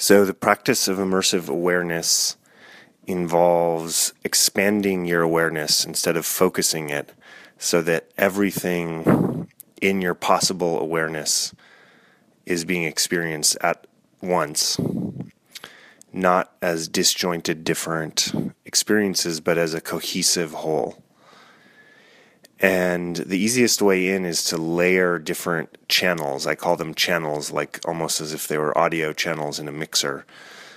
So the practice of immersive awareness involves expanding your awareness instead of focusing it, so that everything in your possible awareness is being experienced at once, not as disjointed different experiences, but as a cohesive whole. And the easiest way in is to layer different channels. I call them channels, like almost as if they were audio channels in a mixer,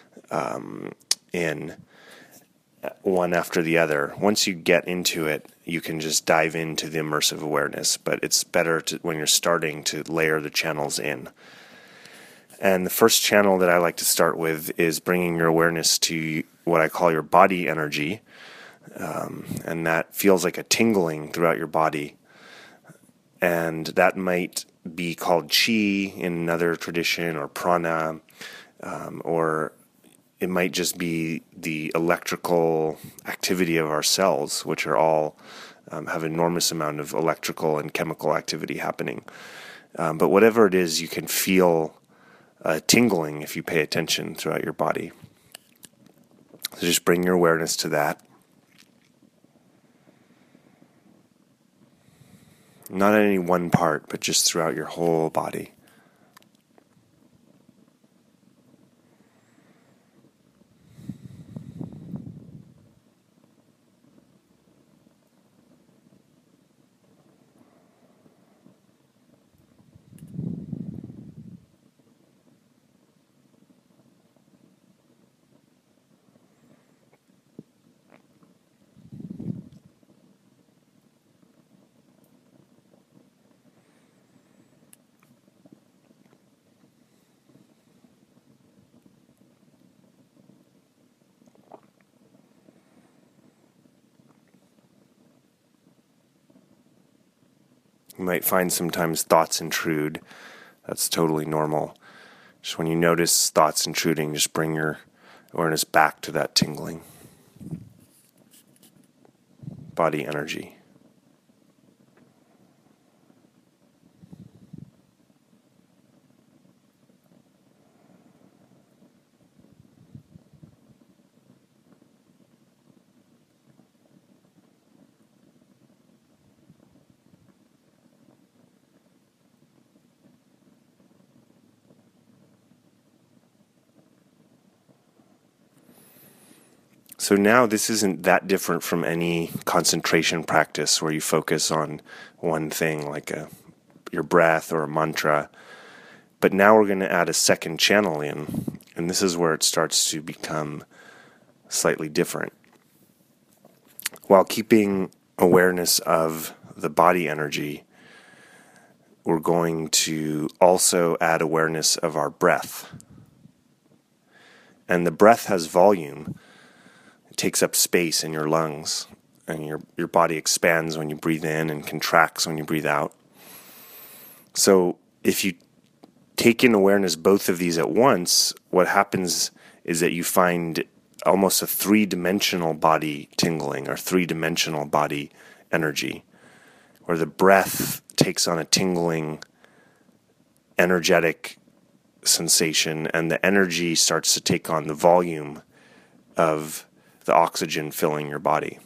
in one after the other. Once you get into it, you can just dive into the immersive awareness, but it's better when you're starting to layer the channels in. And the first channel that I like to start with is bringing your awareness to what I call your body energy. And that feels like a tingling throughout your body. And that might be called chi in another tradition, or prana, or it might just be the electrical activity of our cells, which are all have an enormous amount of electrical and chemical activity happening. But whatever it is, you can feel tingling if you pay attention throughout your body. So just bring your awareness to that. Not at any one part, but just throughout your whole body. You might find sometimes thoughts intrude. That's totally normal. Just when you notice thoughts intruding, just bring your awareness back to that tingling. Body energy. So now this isn't that different from any concentration practice where you focus on one thing, like your breath or a mantra. But now we're going to add a second channel in, and this is where it starts to become slightly different. While keeping awareness of the body energy, we're going to also add awareness of our breath. And the breath has volume. Takes up space in your lungs, and your body expands when you breathe in and contracts when you breathe out. So if you take in awareness both of these at once, what happens is that you find almost a three-dimensional body tingling, or three-dimensional body energy, where the breath takes on a tingling, energetic sensation, and the energy starts to take on the volume of the oxygen filling your body.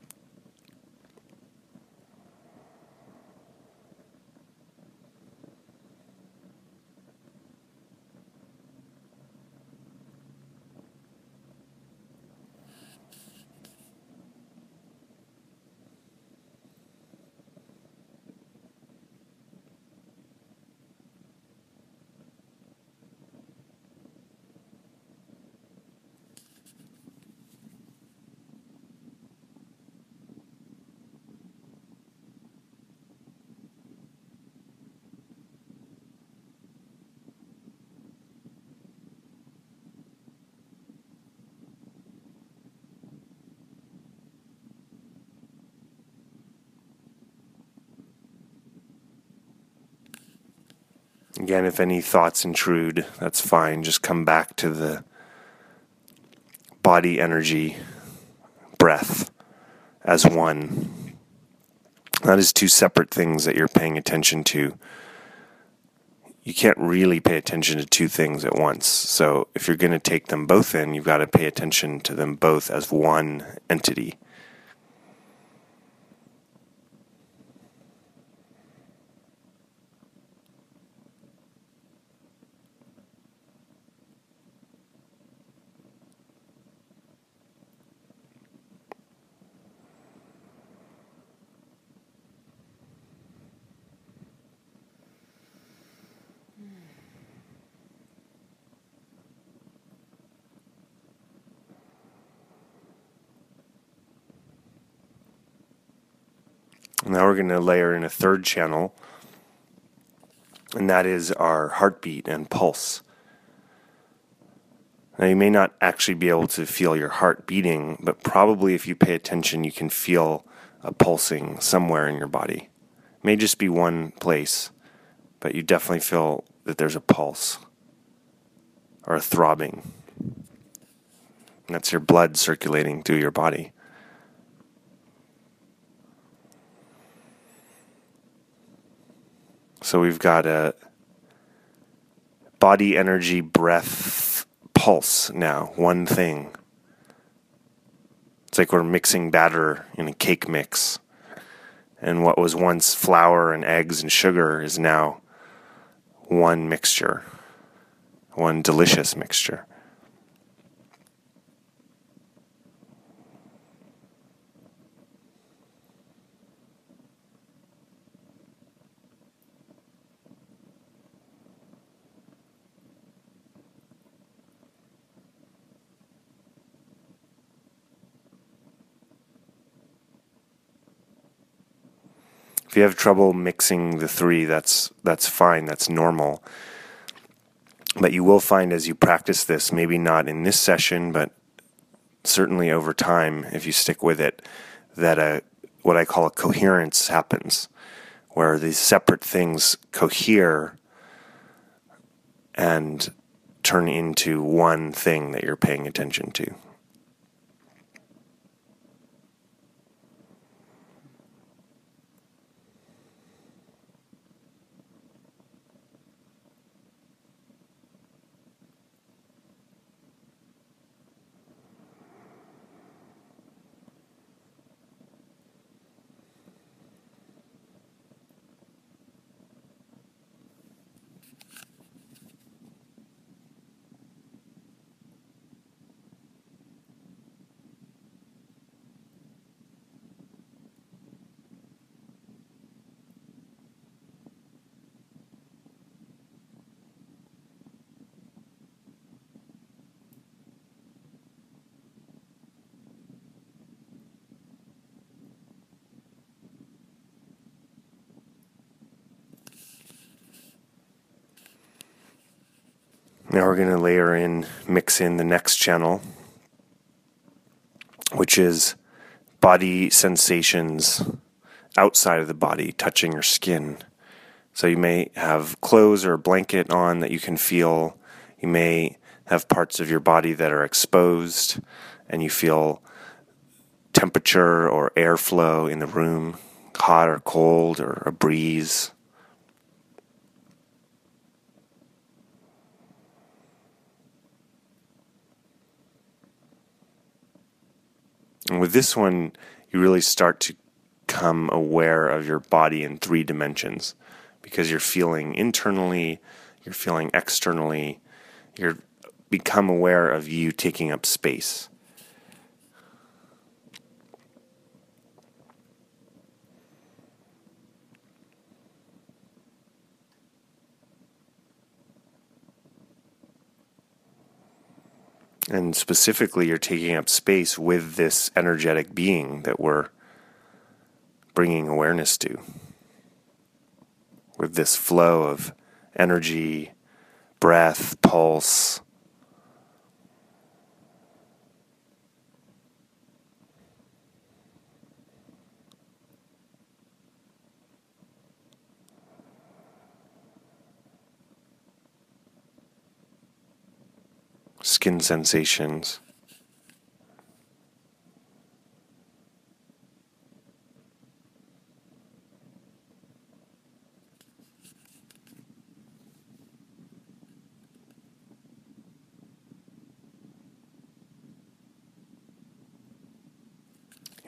Again, if any thoughts intrude, that's fine. Just come back to the body energy, breath, as one. Not as two separate things that you're paying attention to. you can't really pay attention to two things at once. So if you're going to take them both in, you've got to pay attention to them both as one entity. Now we're going to layer in a third channel, and that is our heartbeat and pulse. Now you may not actually be able to feel your heart beating, but probably if you pay attention, you can feel a pulsing somewhere in your body. It may just be one place, but you definitely feel that there's a pulse or a throbbing. And that's your blood circulating through your body. So we've got a body, energy, breath, pulse now, one thing. It's like we're mixing batter in a cake mix. And what was once flour and eggs and sugar is now one mixture, one delicious mixture. If you have trouble mixing the three, that's fine, that's normal. But you will find as you practice this, maybe not in this session, but certainly over time, if you stick with it, that what I call a coherence happens, where these separate things cohere and turn into one thing that you're paying attention to. Now we're going to mix in the next channel, which is body sensations outside of the body, touching your skin. So you may have clothes or a blanket on that you can feel. You may have parts of your body that are exposed, and you feel temperature or airflow in the room, hot or cold, or a breeze. And with this one, you really start to become aware of your body in 3 dimensions, because you're feeling internally, you're feeling externally, you're become aware of you taking up space. And specifically, you're taking up space with this energetic being that we're bringing awareness to, with this flow of energy, breath, pulse. Skin sensations.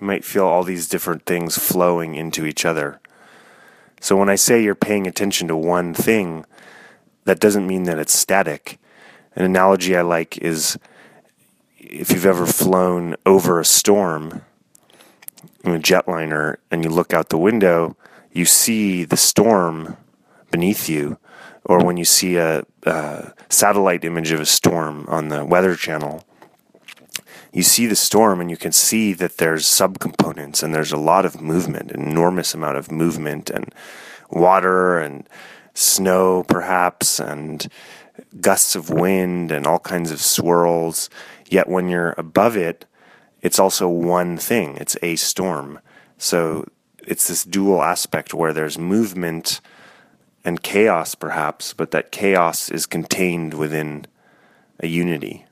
You might feel all these different things flowing into each other. So when I say you're paying attention to one thing, that doesn't mean that it's static. An analogy I like is if you've ever flown over a storm in a jetliner and you look out the window, you see the storm beneath you. Or when you see a satellite image of a storm on the Weather Channel, you see the storm and you can see that there's subcomponents and there's a lot of movement, an enormous amount of movement and water and snow perhaps and gusts of wind and all kinds of swirls. Yet when you're above it, it's also one thing. It's a storm. So it's this dual aspect where there's movement and chaos perhaps, but that chaos is contained within a unity.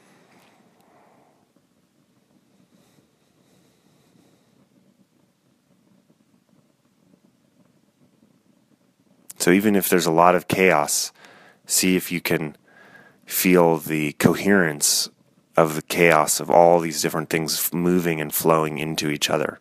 So even if there's a lot of chaos, see if you can feel the coherence of the chaos of all these different things moving and flowing into each other.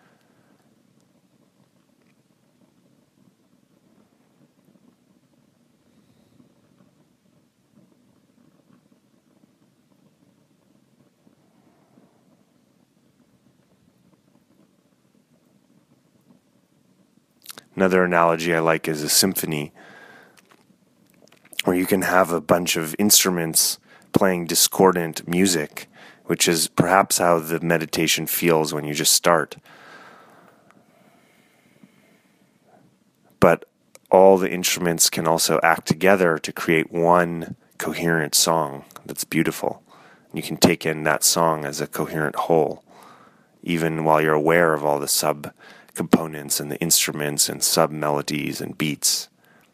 Another analogy I like is a symphony, where you can have a bunch of instruments playing discordant music, which is perhaps how the meditation feels when you just start. But all the instruments can also act together to create one coherent song that's beautiful. You can take in that song as a coherent whole, even while you're aware of all the sub-components and the instruments and sub-melodies and beats.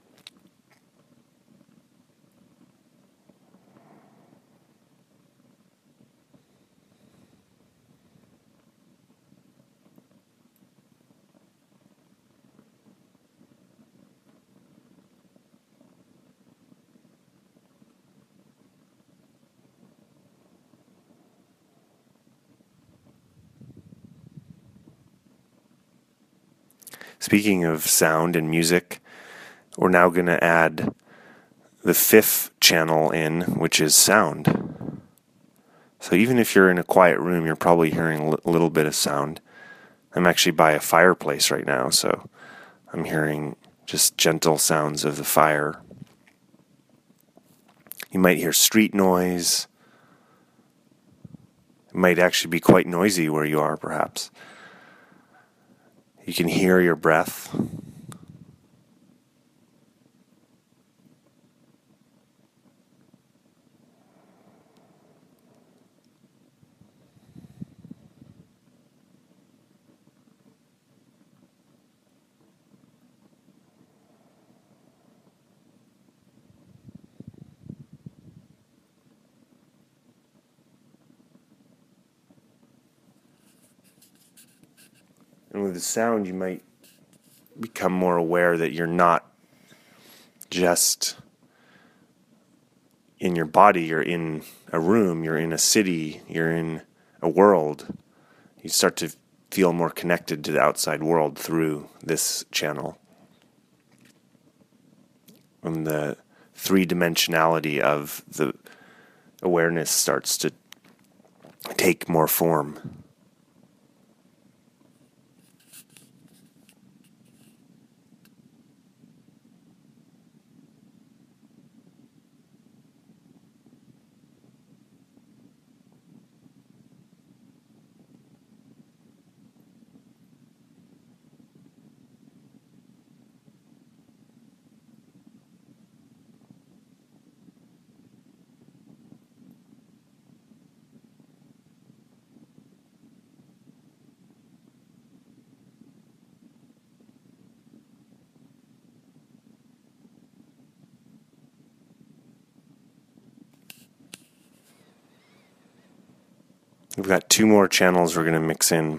Speaking of sound and music, we're now going to add the fifth channel in, which is sound. So even if you're in a quiet room, you're probably hearing a little bit of sound. I'm actually by a fireplace right now, so I'm hearing just gentle sounds of the fire. You might hear street noise. It might actually be quite noisy where you are, perhaps. You can hear your breath. And with the sound, you might become more aware that you're not just in your body, you're in a room, you're in a city, you're in a world. You start to feel more connected to the outside world through this channel. And the three-dimensionality of the awareness starts to take more form. We've got two more channels we're going to mix in.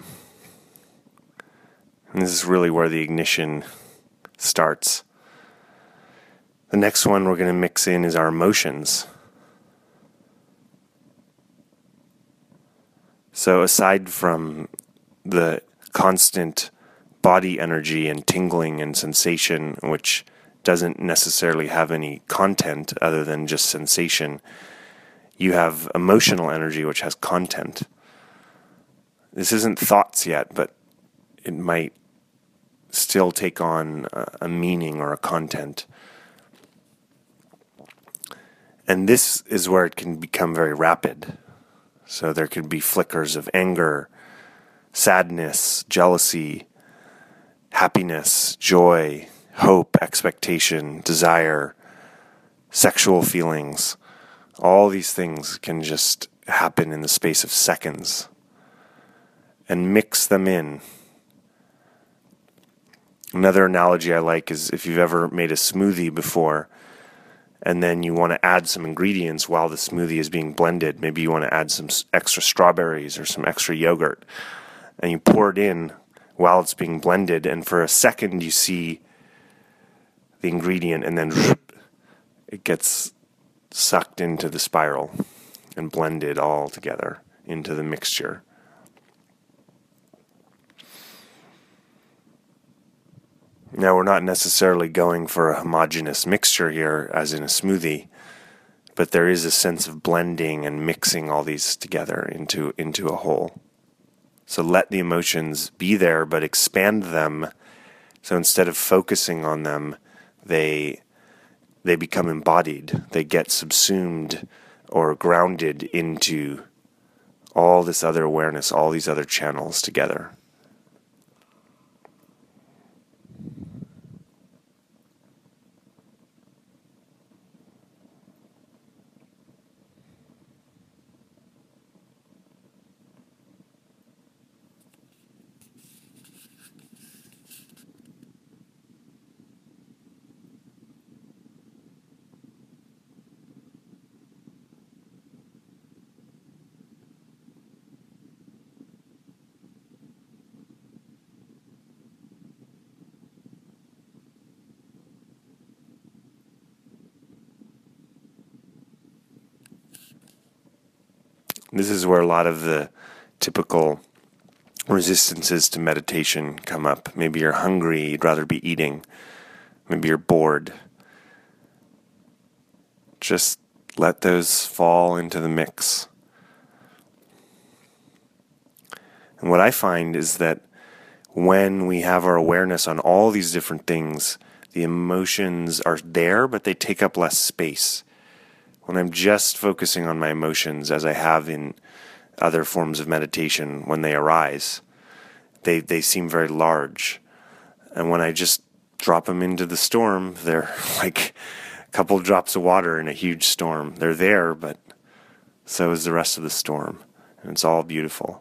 And this is really where the ignition starts. The next one we're going to mix in is our emotions. So aside from the constant body energy and tingling and sensation, which doesn't necessarily have any content other than just sensation. You have emotional energy, which has content. This isn't thoughts yet, but it might still take on a meaning or a content. And this is where it can become very rapid. So there could be flickers of anger, sadness, jealousy, happiness, joy, hope, expectation, desire, sexual feelings. All these things can just happen in the space of seconds. And mix them in. Another analogy I like is if you've ever made a smoothie before, and then you want to add some ingredients while the smoothie is being blended. Maybe you want to add some extra strawberries or some extra yogurt. And you pour it in while it's being blended, and for a second you see the ingredient, and then it gets sucked into the spiral and blended all together into the mixture. Now, we're not necessarily going for a homogeneous mixture here, as in a smoothie, but there is a sense of blending and mixing all these together into a whole. So let the emotions be there, but expand them. So instead of focusing on them, they become embodied. They get subsumed or grounded into all this other awareness, all these other channels together. This is where a lot of the typical resistances to meditation come up. Maybe you're hungry, you'd rather be eating. Maybe you're bored. Just let those fall into the mix. And what I find is that when we have our awareness on all these different things, the emotions are there, but they take up less space. When I'm just focusing on my emotions, as I have in other forms of meditation, when they arise, they seem very large. And when I just drop them into the storm, they're like a couple drops of water in a huge storm. They're there, but so is the rest of the storm. And it's all beautiful.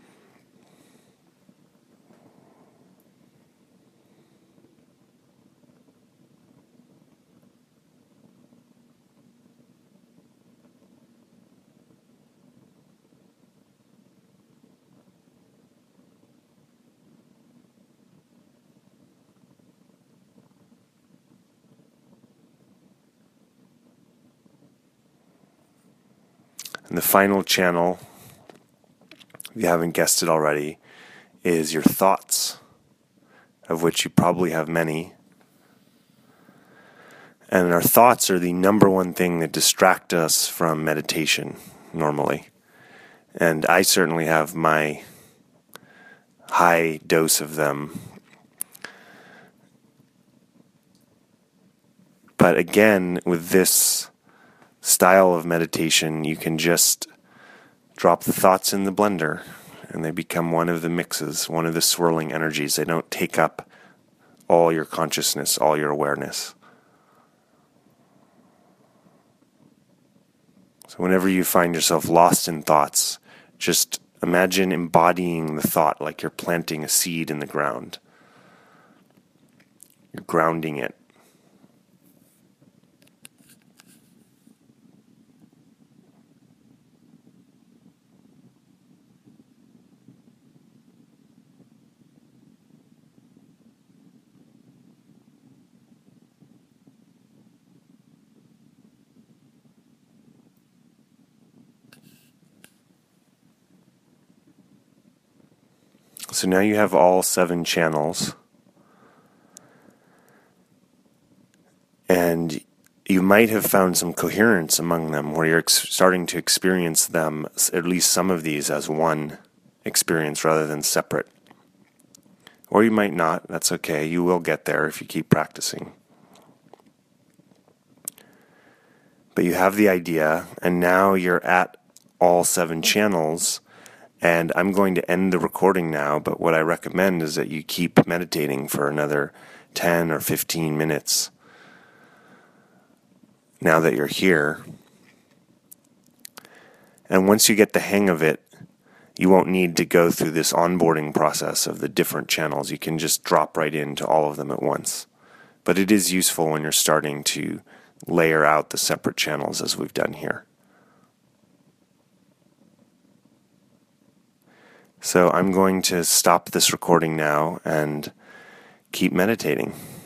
And the final channel, if you haven't guessed it already, is your thoughts, of which you probably have many. And our thoughts are the number one thing that distract us from meditation, normally. And I certainly have my high dose of them. But again, with this style of meditation, you can just drop the thoughts in the blender and they become one of the mixes, one of the swirling energies. They don't take up all your consciousness, all your awareness. So whenever you find yourself lost in thoughts, just imagine embodying the thought like you're planting a seed in the ground. You're grounding it. So now you have all 7 channels, and you might have found some coherence among them where you're starting to experience them, at least some of these, as one experience rather than separate. Or you might not. That's okay. You will get there if you keep practicing. But you have the idea, and now you're at all 7 channels, and I'm going to end the recording now, but what I recommend is that you keep meditating for another 10 or 15 minutes now that you're here. And once you get the hang of it, you won't need to go through this onboarding process of the different channels. You can just drop right into all of them at once. But it is useful when you're starting to layer out the separate channels as we've done here. So I'm going to stop this recording now and keep meditating.